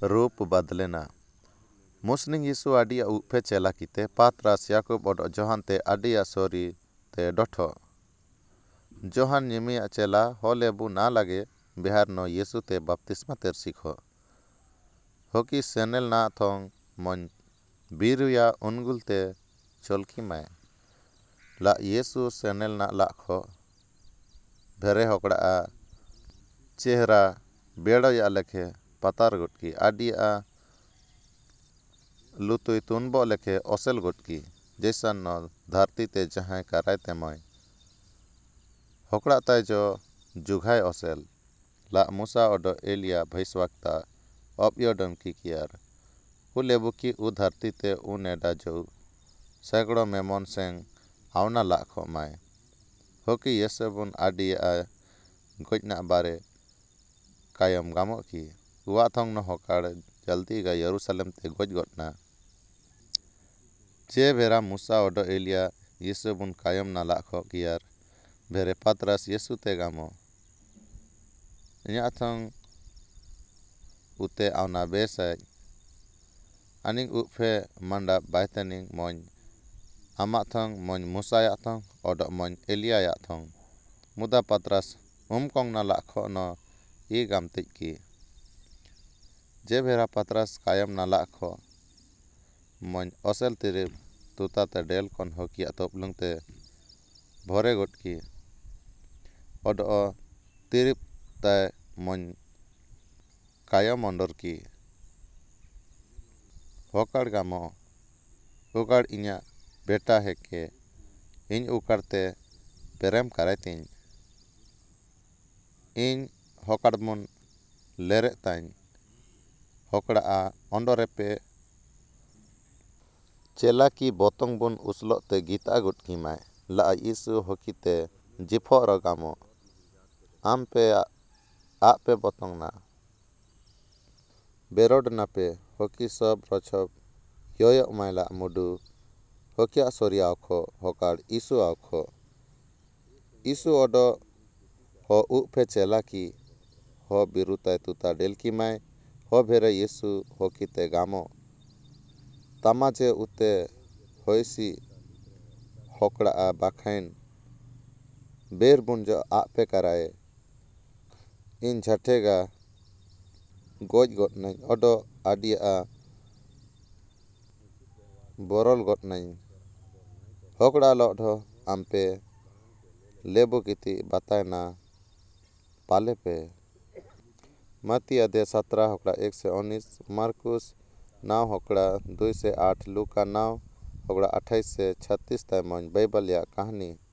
रूप बदलेना मुस्लिम यीशु आडिया उपे चेला किते पात्रास याकूब और जोहान ते आडिया सोरी ते डोठो जोहान निमिया चेला होलेबु ना लगे बिहार नो यीशु ते बपतिस्मा तेर सिखो होकी सेनेल ना थोंग मन बीरुया उनगुल ते चोलकी मैं ला यीशु सेनेल ना लाखो भेरे होकड़ा चेहरा बेड़ो या लेखे पतार गुटकी आडिया लुतुई तुनबो लेखे ओसेल गुटकी जैसा न धरती ते जहाँ कराय ते मय होकड़ा ताय जो जुघाय ओसेल ला मूसा ओडो एलिया भैसवक्ता ऑबियोडम की कियार उलेबुकी उ धरती ते उ नेडा जो सैकड़ों मेमोन सेंग आवना लाखो माय होकी येसेबुन आडिया गोजना बारे कायम गामो की हुआ थोंग न होकाड़ जल्दी गा यरूशलेम ते गोज गोटना जे भेरा मूसा ओडो एलिया येसेबुन कायम ना लाखो कियार भेरे पात्रास येसु ते गामो न्याथोंग उते आवना बेसाय अनिंग उपफे मंडा बायतनिंग मोन अमाथोंग मोन मूसा याथोंग ओडो मोन एलिया याथोंग मुदा पात्रास उमकोंग ना लाखो न ई गामतिक की जे भेरा पात्रास कायम ना लाखो मोन ओसेल तिरे तुता ते डेल कोन होकिया तोपलुंग ते भोरे गुटकी ओडो तिरिप ताय मोन कायम अंडर की होकाड़ गामो उकाड़ इन्या बेटा है के इन उकाड़ते पेरेम करायतिन इन होकाड़ मुन लेरे ताइन होकड़ा अंडोरे पे चेला की बोतंग बुन उसलो ते गीता गुटकी माय ला यीशु होकीते जिफो रगामो आम पे पे बोतंग ना बेरोड ना पे होकी सब रछब योयो मायला मुडू होकिया सोरिया आखो होकाड़ यीशु आखो यीशु ओडो हो उपे चेला की हो बिरुताय तुता डेल की माय हो भेरे यीशु होकीते गामो तमाजे उते होइसी होकड़ा बाखैन बेर बुंजो पे कराए इन झटेगा गोज गोट नहीं ओडो आडिया बोरल गोट नहीं होकड़ा लोढो आमपे लेबो किती बतायना पाले पे मती अध्याय 17 होकड़ा 1 से 19 मार्कुस 9 होकड़ा 2 से 8 लूका 9 होकड़ा 28 से 36 तय मन बाइबल या कहानी